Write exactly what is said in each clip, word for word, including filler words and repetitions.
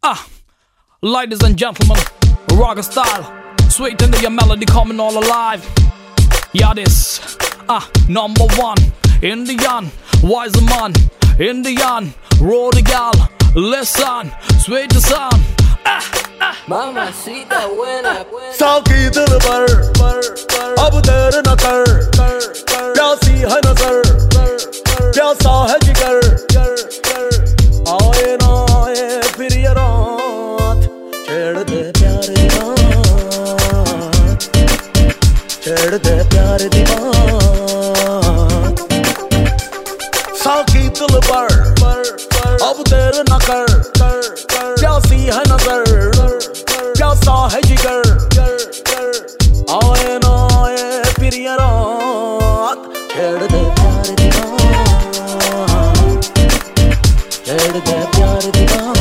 Ah, ladies and gentlemen, rock style, sweet into your melody coming all alive. Yeah, this, ah, number one, Indian, wise man, Indian, road gal, listen, sweet the sound. Ah, ah, Mamacita buena, साकी दिल पर अब देर न कर, प्यासी है नजर, प्यासा है जिगर, आए ना आए फिर ये रात, छेड़ दे प्यार दी बात, छेड़ दे प्यार दी बात। साकी दिल पर अब देर न कर, प्यासी है नजर, प्यासा है जिगर, आए ना आए फिर ये रात, छेड़ दे प्यार दी बात, छेड़ दे प्यार दी बात।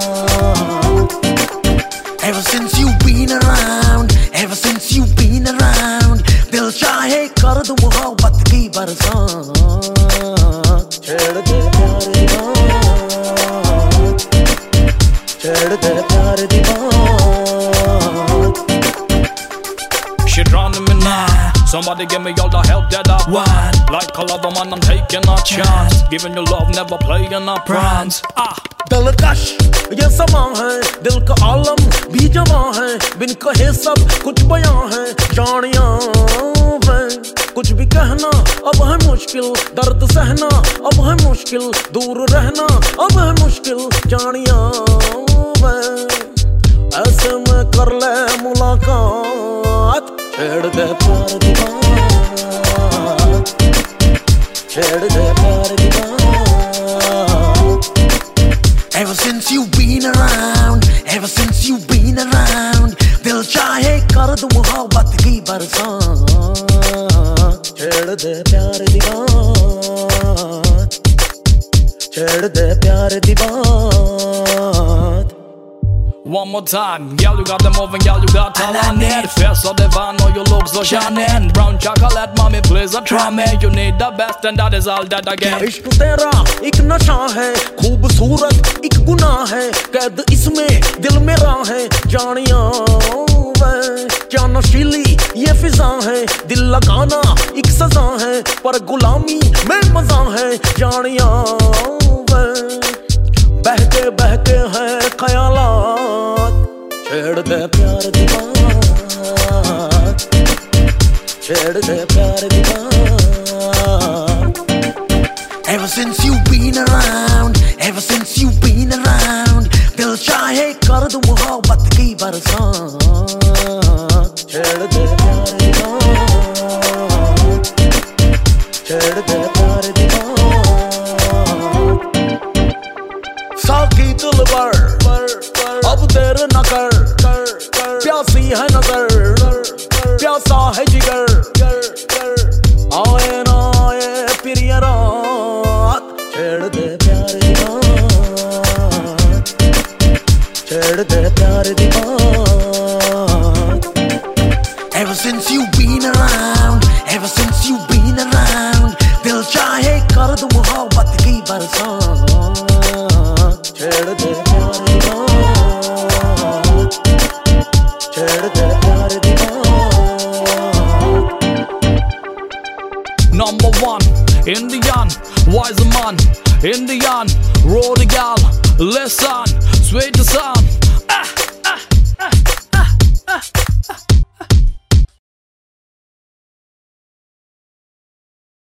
Ever since you've been around, ever since you've been around, दिल चाहे कर दूं मोहब्बत की बरसात, छेड़ दे प्यार दी बात, छेड़ दे प्यार दी बात। she drowning me now. Somebody give me all the help that I want. Like a lover man, I'm taking a chance. Giving you love, never playing a pranks. Ah, दिलकश ये समा है, दिल का आलम भी जमा है, बिन कहे सब कुछ बयां है, जानियां मैं कुछ भी कहना अब है मुश्किल, दर्द सहना अब है मुश्किल, दूर रहना अब है मुश्किल, जानियां मैं ऐसे में कर ले मुलाकात, छेड़ दे प्यार दी बात, छेड़ दे प्यार दी बात। Ever since you've been around, ever since you've been around, दिल चाहे कर दूं मोहब्बत की बरसात, छेड़ दे प्यार दी बात, छेड़ दे प्यार दी बात। one more time, girl you got them moving, girl you got talent. The face of the van, oh you look so shining. Brown chocolate, mommy please a try me. You need the best and that is all that I get. इश्क तेरा एक नशा है, खूबसूरत एक गुनाह है, कैद इसमें दिल मेरा है, जानिया मैं क्या नशीली ये फिजा है, दिल लगाना एक सजा है, पर गुलामी में मजा है, जानिया मैं बहके बहके हैं ख्यालात, छेड़ दे प्यार दी बात, छेड़ दे प्यार दी बात। Ever since you've been around, ever since you've been around, दिल चाहे कर दूं मोहब्बत की बरसात, छेड़ दे प्यार दी बात, छेड़ दे प्यार दी बात। साकी दिल पर अब देर न कर, प्यासी है नजर, प्यासा है जिगर, आए ना आए फिर ये रात, छेड़ दे प्यार दी बात, छेड़ दे प्यार दी बात। Ever since you've been around, ever since you've been around, दिल चाहे कर दूं मोहब्बत की बरसात, छेड़ दे प्यार दी बात, छेड़ दे प्यार दी बात। number one, Indian, wise man, Indian, road gal, listen, sweet the sound.